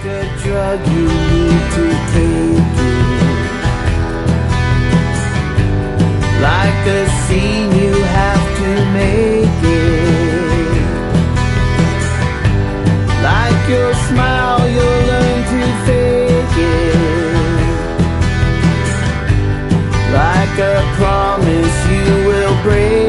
a drug you need to take it. Like a scene you have to make it. Like your smile you'll learn to fake it. Like a promise you will break